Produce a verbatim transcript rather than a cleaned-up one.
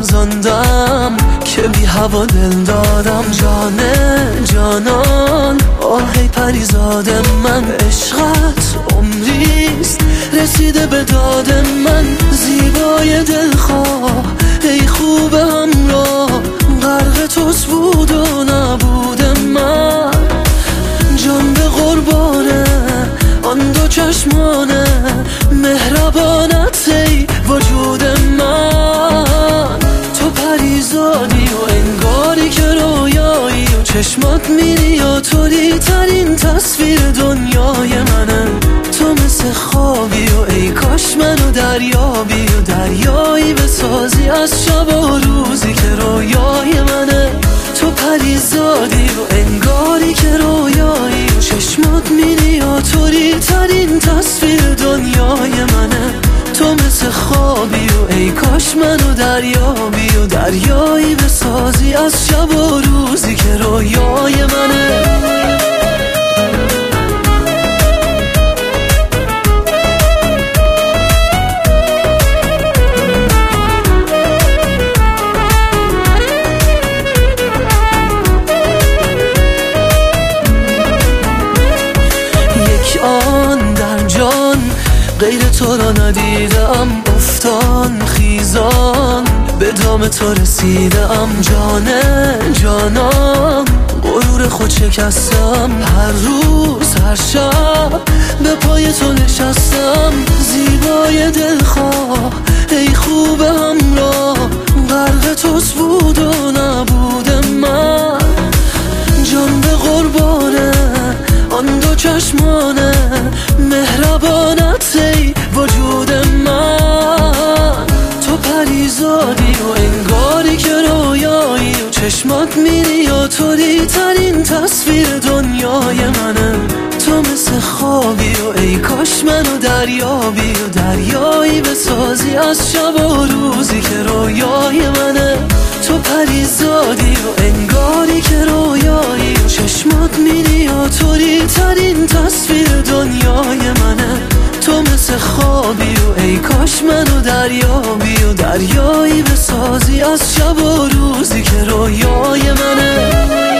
لغزاندم که بی هوا دل دادم. جانه جانان آهی پریزاد من، عشقت عمریست رسیده به داد من. زیبای دلخواه ای خوب همراه، غرق توست بود و نبود من. جان به قربانه آن دو چشمانه، مهربانت ای وجود من. تو پریزادی و انگاری که رویایی و چشمات میری و طوری ترین تصویر دنیای منه. تو مثل خوابی و ای کاش منو دریابی و دریایی بسازی از شب و روزی که رویای منه. تو پریزادی و انگاری که رویایی و چشمات میری و طوری ترین تصویر دنیای منه. تو مثل خوابی و ای کاش منو دریابی و دریایی بسازی از شب و روزی که رویای منه. آن در جان غیر تو را ندیدم، افتان خیزان به دام تو رسیدم. جانه جانان غرور خود شکستم، هر روز هر شب به پای تو نشستم. زیبای دلخواه ای خوب همراه، غرق توست بود و نبود من. جان به قربانه آن دو چشمانه، مهربانت ای وجود من. تو پریزادی و انگاری که رویایی و چشمات میری و طوری ترین تصویر دنیای منه. تو مثل خوابی و ای کاش منو دریابی و دریایی بسازی از شب و روزی که رویای منه. تو پریزادی و انگاری که رویایی و چشمات میری و طوری ترین تصویر دنیای منه. تو مثل خوابی و ای کاش منو دریابی و دریایی بسازی از شب و روزی که رویای منه.